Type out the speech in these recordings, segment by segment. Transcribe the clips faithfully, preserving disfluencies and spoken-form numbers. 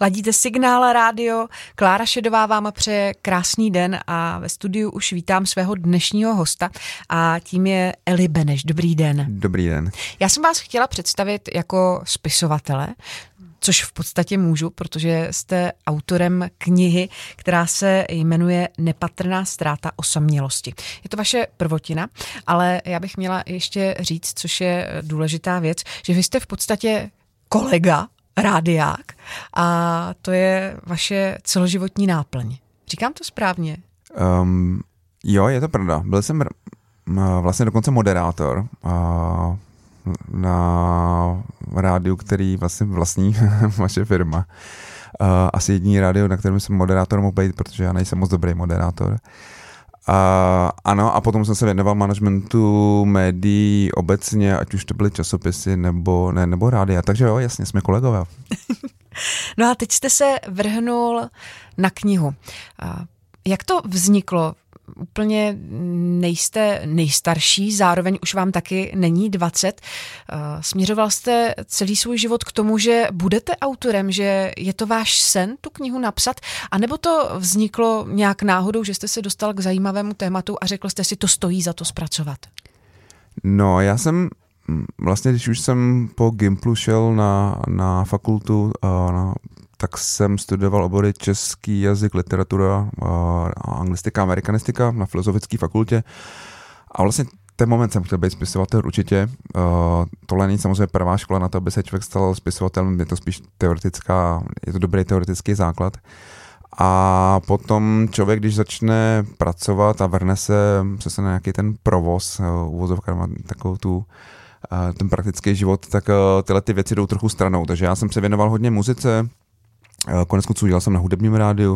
Ladíte Signál rádio, Klára Šedová vám přeje krásný den a ve studiu už vítám svého dnešního hosta a tím je Eli Beneš. Dobrý den. Dobrý den. Já jsem vás chtěla představit jako spisovatele, což v podstatě můžu, protože jste autorem knihy, která se jmenuje Nepatrná ztráta osamělosti. Je to vaše prvotina, ale já bych měla ještě říct, což je důležitá věc, že vy jste v podstatě kolega, rádiák a to je vaše celoživotní náplň. Říkám to správně? Um, jo, je to pravda. Byl jsem vlastně dokonce moderátor uh, na rádiu, který vlastně vlastní vaše firma. Uh, asi jediný rádio, na kterém jsem moderátor mohl být, protože já nejsem moc dobrý moderátor. Uh, ano, a potom jsem se věnoval managementu médií obecně, ať už to byly časopisy nebo, ne, nebo rádia. Takže jo, jasně, jsme kolegové. No a teď jste se vrhnul na knihu. Uh, jak to vzniklo? Úplně nejste nejstarší, zároveň už vám taky není dvacet. Směřoval jste celý svůj život k tomu, že budete autorem, že je to váš sen tu knihu napsat, anebo to vzniklo nějak náhodou, že jste se dostal k zajímavému tématu a řekl jste si, to stojí za to zpracovat? No, já jsem vlastně, když už jsem po Gimplu šel na, na fakultu, na tak jsem studoval obory český jazyk, literatura, anglistika, amerikanistika na filozofické fakultě a vlastně ten moment jsem chtěl být spisovatel určitě. Tohle není samozřejmě prvá škola na to, aby se člověk stal spisovatelem, je to spíš teoretická, je to dobrý teoretický základ. A potom člověk, když začne pracovat a vrhne se, se na nějaký ten provoz, uvozovka má takovou tu ten praktický život, tak tyhle ty věci jdou trochu stranou. Takže já jsem se věnoval hodně muzice, konec konců dělal jsem na hudebním rádiu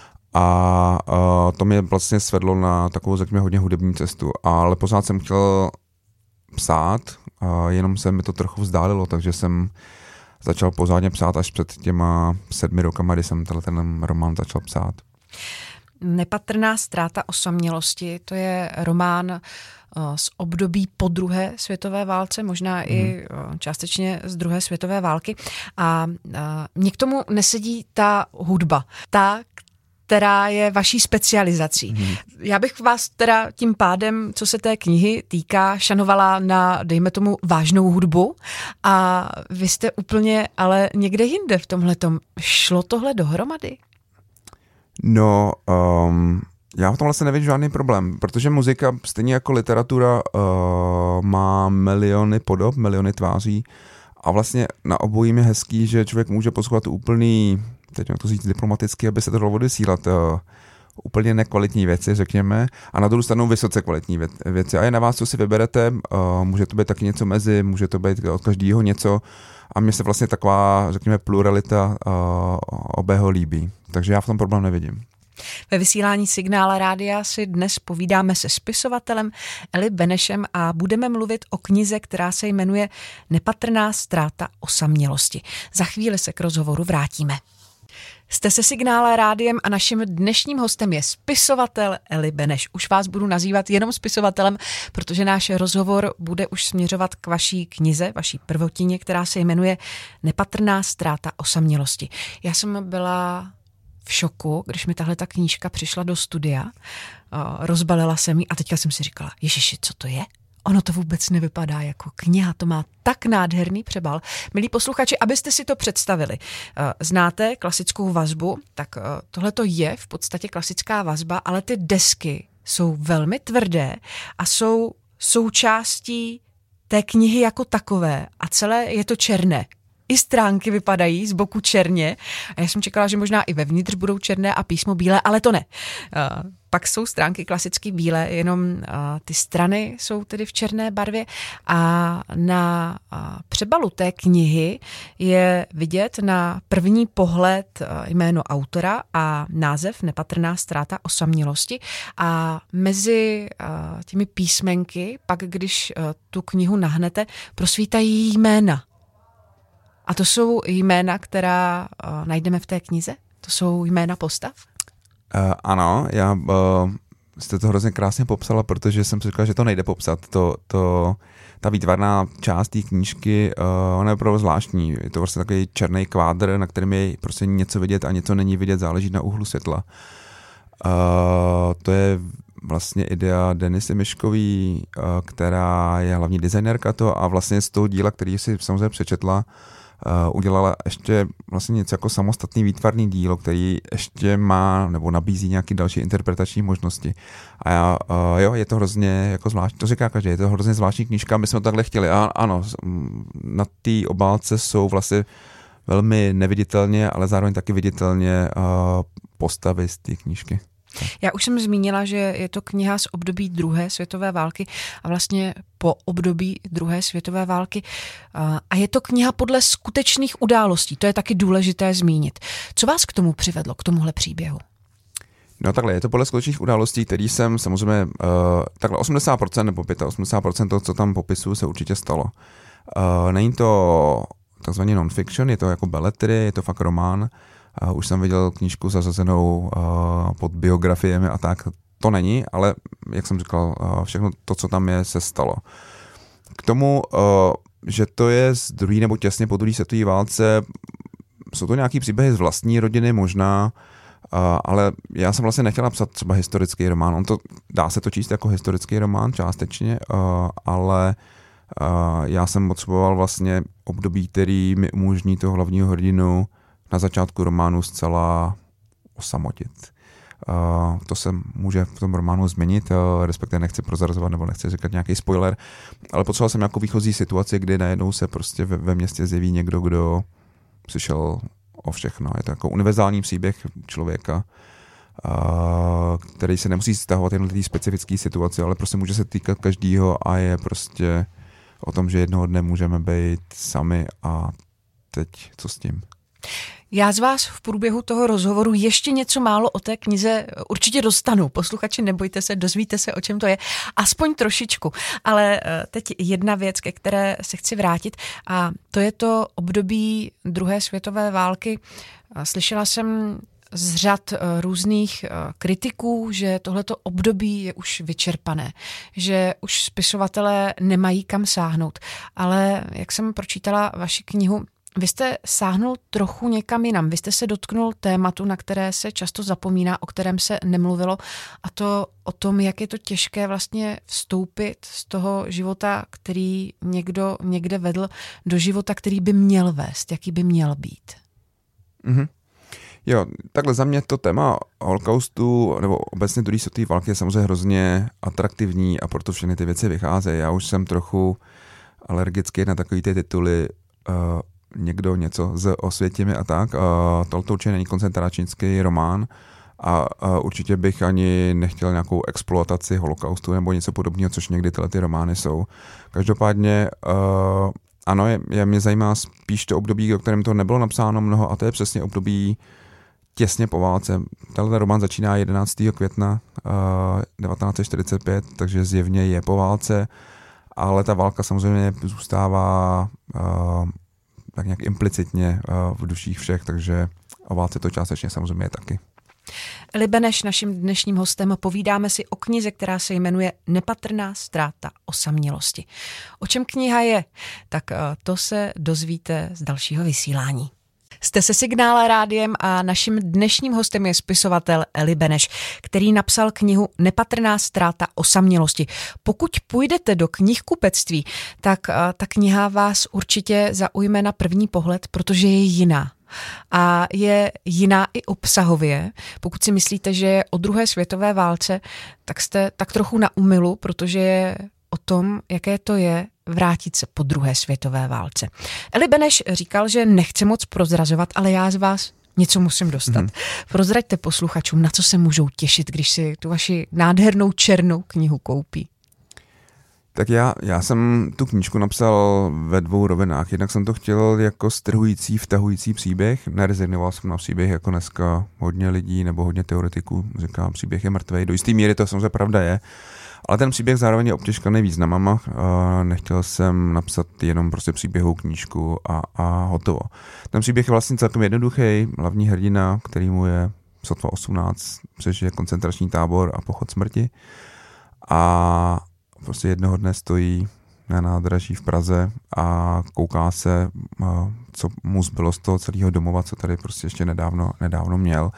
a uh, to mě vlastně svedlo na takovou, řekněme, hodně hudební cestu. Ale pořád jsem chtěl psát, uh, jenom se mi to trochu vzdálilo, takže jsem začal pořádně psát až před těma sedmi rokama, kdy jsem tenhle ten román začal psát. Nepatrná ztráta osamělosti, to je román z období po druhé světové válce, možná mm. i částečně z druhé světové války. A mně k tomu nesedí ta hudba, ta, která je vaší specializací. Mm. Já bych vás teda tím pádem, co se té knihy týká, šanovala na, dejme tomu, vážnou hudbu a vy jste úplně ale někde jinde v tomhletom. Šlo tohle dohromady? No, um, já v tom vlastně nevidím žádný problém, protože muzika, stejně jako literatura, uh, má miliony podob, miliony tváří a vlastně na obojím je hezký, že člověk může poslouchat úplný, teď mám to říct diplomaticky, aby se to dalo odvysílat, uh, úplně nekvalitní věci, řekněme, a na druhou stranu vysoce kvalitní věci. A je na vás, co si vyberete, uh, může to být taky něco mezi, může to být od každého něco a mně se vlastně taková, řekněme, pluralita uh, obého líbí. Takže já v tom problém nevidím. Ve vysílání Signála rádia si dnes povídáme se spisovatelem Eli Benešem a budeme mluvit o knize, která se jmenuje Nepatrná ztráta osamělosti. Za chvíli se k rozhovoru vrátíme. Jste se Signála rádiem a naším dnešním hostem je spisovatel Eli Beneš. Už vás budu nazývat jenom spisovatelem, protože náš rozhovor bude už směřovat k vaší knize, vaší prvotině, která se jmenuje Nepatrná ztráta osamělosti. Já jsem byla v šoku, když mi tahle ta knížka přišla do studia, rozbalila jsem ji a teďka jsem si říkala, ježiši, co to je? Ono to vůbec nevypadá jako kniha, to má tak nádherný přebal. Milí posluchači, abyste si to představili. Znáte klasickou vazbu, tak tohle to je v podstatě klasická vazba, ale ty desky jsou velmi tvrdé a jsou součástí té knihy jako takové a celé je to černé. I stránky vypadají z boku černě a já jsem čekala, že možná i vevnitř budou černé a písmo bílé, ale to ne. Uh, pak jsou stránky klasicky bílé, jenom uh, ty strany jsou tedy v černé barvě a na uh, přebalu té knihy je vidět na první pohled uh, jméno autora a název Nepatrná ztráta osamělosti a mezi uh, těmi písmenky, pak když uh, tu knihu nahnete, prosvítají jména. A to jsou jména, která uh, najdeme v té knize? To jsou jména postav? Uh, ano, já uh, jste to hrozně krásně popsala, protože jsem si říkal, že to nejde popsat. To, to, ta výtvarná část té knížky, uh, ona je opravdu zvláštní. Je to vlastně takový černý kvádr, na kterém je prostě něco vidět a něco není vidět, záleží na úhlu světla. Uh, to je vlastně idea Denisy Miškový, uh, která je hlavní designérka to a vlastně z toho díla, který si samozřejmě přečetla, Uh, udělala ještě vlastně něco jako samostatný výtvarný dílo, který ještě má nebo nabízí nějaké další interpretační možnosti. A já, uh, jo, je to hrozně jako zvláštní, to říká každý, je to hrozně zvláštní knížka, my jsme to takhle chtěli. A ano, na té obálce jsou vlastně velmi neviditelně, ale zároveň taky viditelně uh, postavy z té knížky. Já už jsem zmínila, že je to kniha z období druhé světové války a vlastně po období druhé světové války. A je to kniha podle skutečných událostí. To je taky důležité zmínit. Co vás k tomu přivedlo, k tomuhle příběhu? No takhle, je to podle skutečných událostí, který jsem samozřejmě, uh, takhle osmdesát procent nebo osmdesát pět procent toho, co tam popisuju, se určitě stalo. Uh, není to takzvaný non-fiction, je to jako beletry, je to fakt román. Uh, už jsem viděl knížku zařazenou uh, pod biografiemi a tak. To není, ale jak jsem říkal, uh, všechno to, co tam je, se stalo. K tomu, uh, že to je z druhé nebo těsně po druhé světové válce, jsou to nějaký příběhy z vlastní rodiny možná, uh, ale já jsem vlastně nechtěl napsat třeba historický román. On to, dá se to číst jako historický román částečně, uh, ale uh, já jsem potřeboval vlastně období, který mi umožní toho hlavního hrdinu na začátku románu zcela osamotit. Uh, to se může v tom románu změnit, uh, respektive nechci prozrazovat nebo nechci říkat nějaký spoiler, ale potřeboval jsem nějakou výchozí situaci, kdy najednou se prostě ve, ve městě zjeví někdo, kdo přišel o všechno. Je to jako univerzální příběh člověka, uh, který se nemusí vztahovat jen do té specifické situace, ale prostě může se týkat každýho a je prostě o tom, že jednoho dne můžeme být sami a teď co s tím? Já z vás v průběhu toho rozhovoru ještě něco málo o té knize určitě dostanu. Posluchači, nebojte se, dozvíte se, o čem to je. Aspoň trošičku. Ale teď jedna věc, ke které se chci vrátit, a to je to období druhé světové války. Slyšela jsem z řad různých kritiků, že tohleto období je už vyčerpané, že už spisovatelé nemají kam sáhnout. Ale jak jsem pročítala vaši knihu, vy jste sáhnul trochu někam jinam. Vy jste se dotknul tématu, na které se často zapomíná, o kterém se nemluvilo, a to o tom, jak je to těžké vlastně vstoupit z toho života, který někdo někde vedl, do života, který by měl vést, jaký by měl být. Mm-hmm. Jo, takhle za mě to téma holokaustu nebo obecně druhé světové války je samozřejmě hrozně atraktivní a proto všechny ty věci vycházejí. Já už jsem trochu alergický na takové ty tituly uh, někdo něco z Osvětimi a tak. Uh, tohle určitě není koncentračnický román a uh, určitě bych ani nechtěl nějakou exploataci holokaustu nebo něco podobného, což někdy tyhle ty romány jsou. Každopádně uh, ano, je, je, mě zajímá spíš to období, o kterém to nebylo napsáno mnoho, a to je přesně období těsně po válce. Tenhle román začíná jedenáctého května uh, devatenáct set čtyřicet pět, takže zjevně je po válce, ale ta válka samozřejmě zůstává uh, tak nějak implicitně uh, v duších všech, takže o válce to částečně samozřejmě je taky. Eli Beneš, naším dnešním hostem, povídáme si o knize, která se jmenuje Nepatrná ztráta osamělosti. O čem kniha je? Tak uh, to se dozvíte z dalšího vysílání. Jste se Signál rádiem a naším dnešním hostem je spisovatel Eli Beneš, který napsal knihu Nepatrná ztráta osamělosti. Pokud půjdete do knihkupectví, tak uh, ta kniha vás určitě zaujme na první pohled, protože je jiná. A je jiná i obsahově. Pokud si myslíte, že je o druhé světové válce, tak jste tak trochu na omylu, protože je o tom, jaké to je vrátit se po druhé světové válce. Eli Beneš říkal, že nechce moc prozrazovat, ale já z vás něco musím dostat. Mm-hmm. Prozraďte posluchačům, na co se můžou těšit, když si tu vaši nádhernou černou knihu koupí. Tak já, já jsem tu knížku napsal ve dvou rovinách. Jednak jsem to chtěl jako strhující, vtahující příběh. Nerezignoval jsem na příběh, jako dneska hodně lidí nebo hodně teoretiků říká, příběh je mrtvej. Do jisté míry to samozřejmě pravda je. Ale ten příběh zároveň je obtěžkaný významama. Nechtěl jsem napsat jenom prostě příběhovou knížku a, a hotovo. Ten příběh je vlastně celkem jednoduchý. Hlavní hrdina, který mu je sotva osmnáct přežije koncentrační tábor a pochod smrti a prostě jednoho dne stojí na nádraží v Praze a kouká se, co mu zbylo z toho celého domova, co tady prostě ještě nedávno, nedávno měl.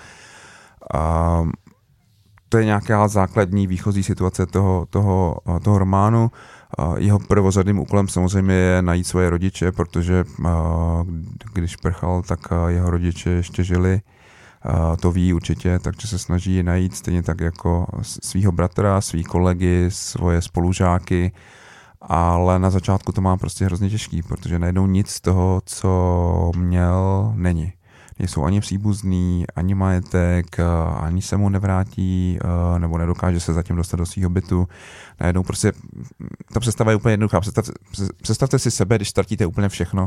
A to je nějaká základní výchozí situace toho, toho, toho románu. Jeho prvořadým úkolem samozřejmě je najít svoje rodiče, protože když prchal, tak jeho rodiče ještě žili. To ví určitě, takže se snaží najít stejně tak jako svého bratra, svý kolegy, svoje spolužáky, ale na začátku to má prostě hrozně těžký, protože najednou nic z toho, co měl, není. Nejsou ani příbuzný, ani majetek, ani se mu nevrátí, nebo nedokáže se zatím dostat do svého bytu. Najednou prostě, ta představa je úplně jednoduchá. Představte, představte si sebe, když ztratíte úplně všechno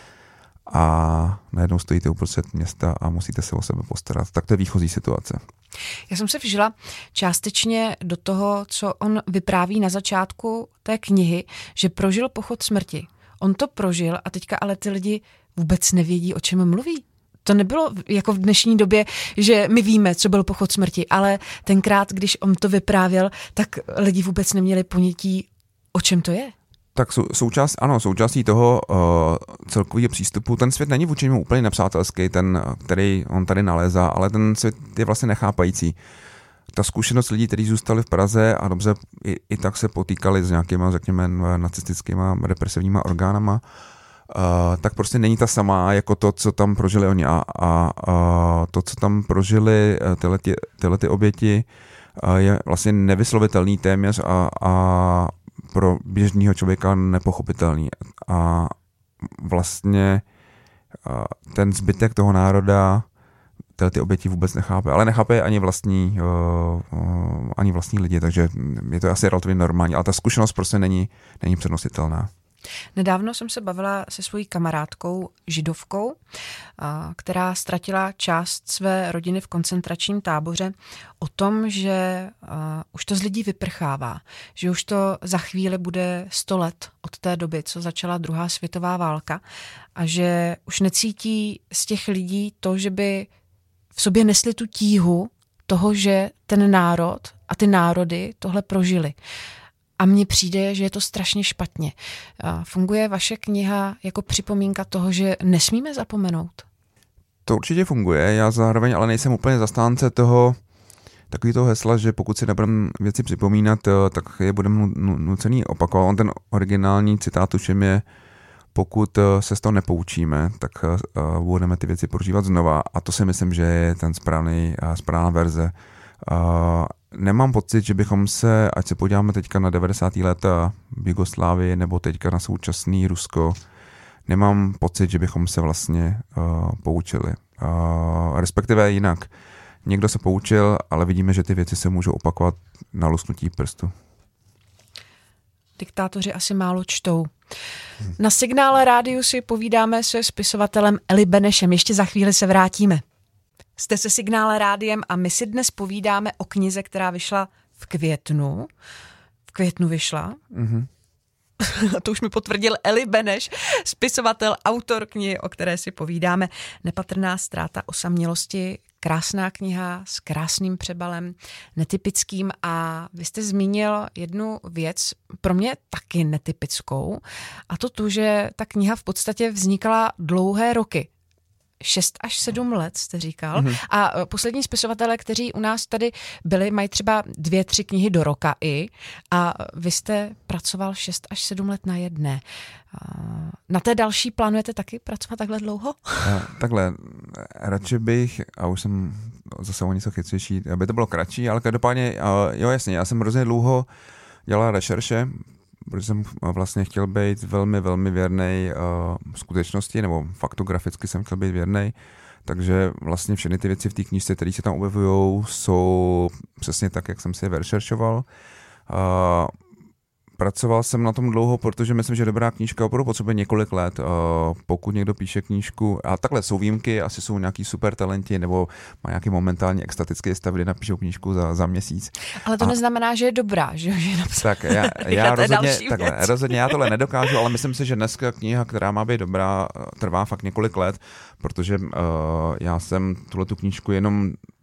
a najednou stojíte uprostřed města a musíte se o sebe postarat. Tak to je výchozí situace. Já jsem se vžila částečně do toho, co on vypráví na začátku té knihy, že prožil pochod smrti. On to prožil a teďka ale ty lidi vůbec nevědí, o čem mluví. To nebylo jako v dnešní době, že my víme, co byl pochod smrti, ale tenkrát, když on to vyprávěl, tak lidi vůbec neměli ponětí, o čem to je. Tak sou, součást, ano, součástí toho uh, celkového přístupu, ten svět není vůči němu úplně nepřátelský, ten, který on tady nalézá, ale ten svět je vlastně nechápající. Ta zkušenost lidí, kteří zůstali v Praze a dobře i, i tak se potýkali s nějakýma, řekněme, nacistickýma represivníma orgánama, Uh, tak prostě není ta samá jako to, co tam prožili oni a, a, a to, co tam prožili tyhle, ty, tyhle ty oběti, uh, je vlastně nevyslovitelný téměř a, a pro běžného člověka nepochopitelný. A vlastně uh, ten zbytek toho národa tyhle ty oběti vůbec nechápe, ale nechápe ani vlastní, uh, uh, ani vlastní lidi, takže je to asi relativně normální, ale ta zkušenost prostě není, není přenositelná. Nedávno jsem se bavila se svojí kamarádkou židovkou, která ztratila část své rodiny v koncentračním táboře, o tom, že už to z lidí vyprchává, že už to za chvíli bude sto let od té doby, co začala druhá světová válka a že už necítí z těch lidí to, že by v sobě nesli tu tíhu toho, že ten národ a ty národy tohle prožili. A mně přijde, že je to strašně špatně. Funguje vaše kniha jako připomínka toho, že nesmíme zapomenout? To určitě funguje, já zároveň ale nejsem úplně zastánce toho, takový toho hesla, že pokud si nebudeme věci připomínat, tak je budeme nucený opakovat. On ten originální citát tuším je, pokud se z toho nepoučíme, tak budeme ty věci prožívat znova a to si myslím, že je ten správný, správná verze. Nemám pocit, že bychom se, ať se podíváme teďka na devadesátá léta v Jugoslávii nebo teďka na současný Rusko, nemám pocit, že bychom se vlastně uh, poučili. Uh, respektive jinak. Někdo se poučil, ale vidíme, že ty věci se můžou opakovat na lusknutí prstu. Diktátoři asi málo čtou. Na Signále rádiu si povídáme se spisovatelem Eli Benešem. Ještě za chvíli se vrátíme. Jste se Signále rádiem a my si dnes povídáme o knize, která vyšla v květnu. V květnu vyšla. Mm-hmm. To už mi potvrdil Eli Beneš, spisovatel, autor knihy, o které si povídáme. Nepatrná ztráta osamělosti. Krásná kniha s krásným přebalem, netypickým a vy jste zmínil jednu věc, pro mě taky netypickou, a to tu, že ta kniha v podstatě vznikala dlouhé roky. Šest až sedm let, jste říkal. Mm-hmm. A poslední spisovatelé, kteří u nás tady byli, mají třeba dvě, tři knihy do roka i. A vy jste pracoval šest až sedm let na jedné. Na té další plánujete taky pracovat takhle dlouho? Takhle, radši bych, a už jsem zase o něco chytřejší, aby to bylo kratší, ale každopádně, jo jasně, já jsem hrozně dlouho dělal rešerše, protože jsem vlastně chtěl být velmi, velmi věrnej uh, skutečnosti, nebo faktograficky jsem chtěl být věrnej, takže vlastně všechny ty věci v té knížce, které se tam objevují, jsou přesně tak, jak jsem si je rešeršoval. Uh, Pracoval jsem na tom dlouho, protože myslím, že dobrá knížka opravdu potřebuje několik let. Pokud někdo píše knížku, a takhle jsou výjimky, asi jsou nějaký super talenti, nebo má nějaký momentálně extatický stav, kdy napíšou knížku za, za měsíc. Ale to a... neznamená, že je dobrá, že je napsat. Tak já, já rozhodně, takhle, rozhodně já tohle nedokážu, ale myslím si, že dneska kniha, která má být dobrá, trvá fakt několik let, protože uh, já jsem tuhletu knížku jenom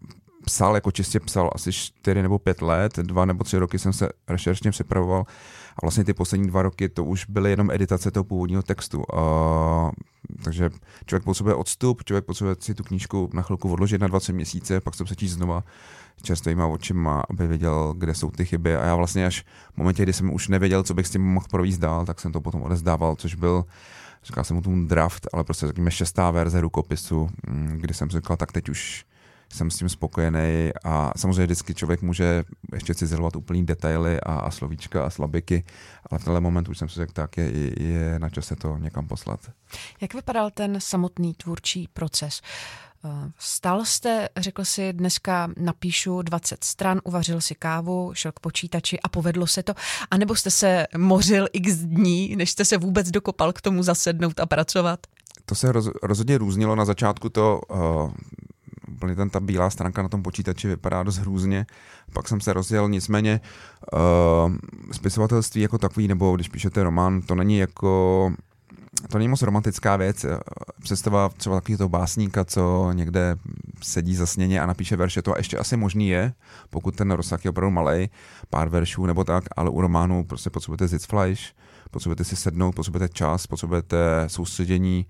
psal, jako čistě psal asi čtyři nebo pět let, dva nebo tři roky jsem se rešeršně připravoval a vlastně ty poslední dva roky to už byly jenom editace toho původního textu. Uh, takže člověk potřebuje odstup, člověk potřebuje si tu knížku na chvilku odložit na dvacet měsíce, pak se přečíst znova čerstvýma očima, aby věděl, kde jsou ty chyby. A já vlastně až v momentě, kdy jsem už nevěděl, co bych s tím mohl províst dál, tak jsem to potom odezdával, což byl, říkal jsem mu tomu draft, ale prostě řekněme šestá verze rukopisu, kdy jsem říkal, tak teď už jsem s tím spokojený a samozřejmě vždycky člověk může ještě cizelovat úplný detaily a, a slovíčka a slabiky, ale v tenhle moment už jsem si řekl, tak je, je na čase to někam poslat. Jak vypadal ten samotný tvůrčí proces? Vstal jste, řekl si, dneska napíšu dvacet stran, uvařil si kávu, šel k počítači a povedlo se to? A nebo jste se mořil x dní, než jste se vůbec dokopal k tomu zasednout a pracovat? To se roz, rozhodně různilo. Na začátku to uh, úplně ten, ta bílá stránka na tom počítači vypadá dost hrůzně. Pak jsem se rozjel, nicméně uh, spisovatelství jako takový, nebo když píšete román, to není jako... To není moc romantická věc. Představa třeba takového toho básníka, co někde sedí zasněně a napíše verše, to ještě asi možný je, pokud ten rozsah je opravdu malej, pár veršů nebo tak, ale u románu prostě potřebujete Sitzfleisch, potřebujete si sednout, potřebujete čas, potřebujete soustředění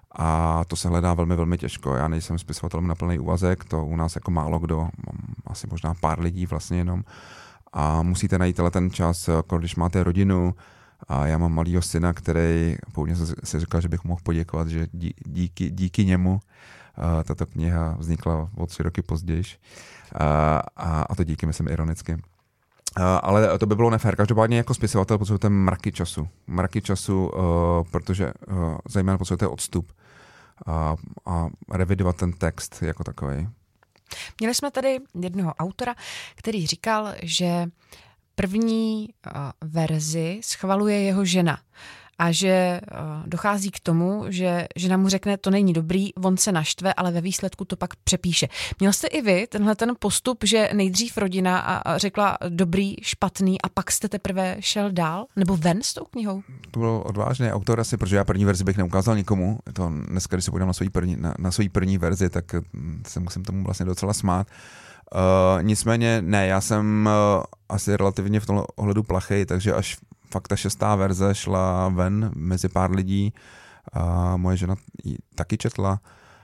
a to se hledá velmi, velmi těžko. Já nejsem spisovatelem na plný úvazek, to u nás jako málo kdo, asi možná pár lidí vlastně jenom a musíte najít ten čas, jako když máte rodinu. A já mám malýho syna, který původně si říkal, že bych mohl poděkovat, že díky, díky němu uh, tato kniha vznikla o tři roky později. Uh, a, a to díky, myslím, ironicky. Uh, ale to by bylo nefér. Každopádně jako spisovatel potřebujete mraky času. Mraky času, uh, protože uh, zejména potřebujete odstup uh, a revidovat ten text jako takový. Měli jsme tady jednoho autora, který říkal, že první uh, verzi schvaluje jeho žena a že uh, dochází k tomu, že žena mu řekne, to není dobrý, on se naštve, ale ve výsledku to pak přepíše. Měl jste i vy tenhle ten postup, že nejdřív rodina a, a řekla dobrý, špatný a pak jste teprve šel dál? Nebo ven s tou knihou? To byl odvážný autor asi, protože já první verzi bych neukázal nikomu. To dneska, když se podívám na svoji první, na, na svoji první verzi, tak se musím tomu vlastně docela smát. Uh, nicméně ne, já jsem uh, asi relativně v tomhle ohledu plachej, takže až fakt ta šestá verze šla ven mezi pár lidí, uh, moje žena ji taky četla,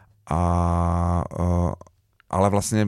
a, uh, ale vlastně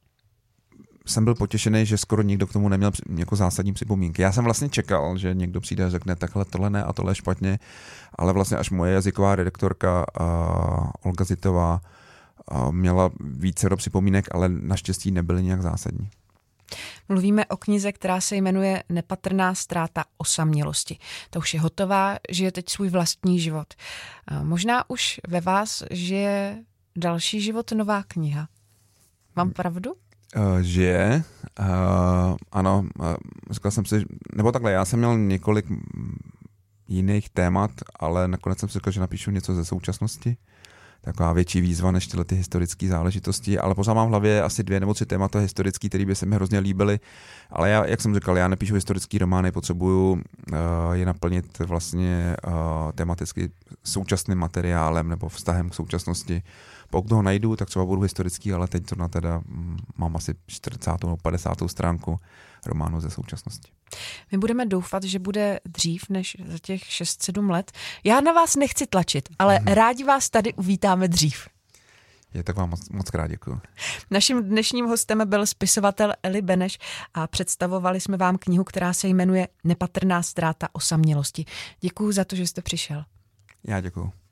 jsem byl potěšený, že skoro nikdo k tomu neměl jako zásadní připomínky. Já jsem vlastně čekal, že někdo přijde a řekne takhle tohle ne a tohle špatně, ale vlastně až moje jazyková redaktorka uh, Olga Zitová měla více do připomínek, ale naštěstí nebyly nějak zásadní. Mluvíme o knize, která se jmenuje Nepatrná ztráta osamělosti. Ta už je hotová, žije teď svůj vlastní život. Možná už ve vás žije další život nová kniha. Mám pravdu? Uh, žije. Uh, ano, uh, říkal jsem si, nebo takhle, já jsem měl několik jiných témat, ale nakonec jsem si řekl, že napíšu něco ze současnosti. Taková větší výzva než tyhle ty historické záležitosti, ale pořád mám v hlavě asi dvě nebo tři témata historické, které by se mi hrozně líbily, ale já, jak jsem říkal, já nepíšu historické romány, potřebuju uh, je naplnit vlastně uh, tematicky současným materiálem nebo vztahem k současnosti. Pokud ho najdu, tak třeba budu historický, ale teď to na teda mám asi čtyřicátou nebo padesátou stránku románu ze současnosti. My budeme doufat, že bude dřív než za těch šest sedm let. Já na vás nechci tlačit, ale hmm. rádi vás tady uvítáme dřív. Je, tak vám moc, moc krát děkuju. Naším dnešním hostem byl spisovatel Eli Beneš a představovali jsme vám knihu, která se jmenuje Nepatrná ztráta osamělosti. Děkuju za to, že jste přišel. Já děkuju.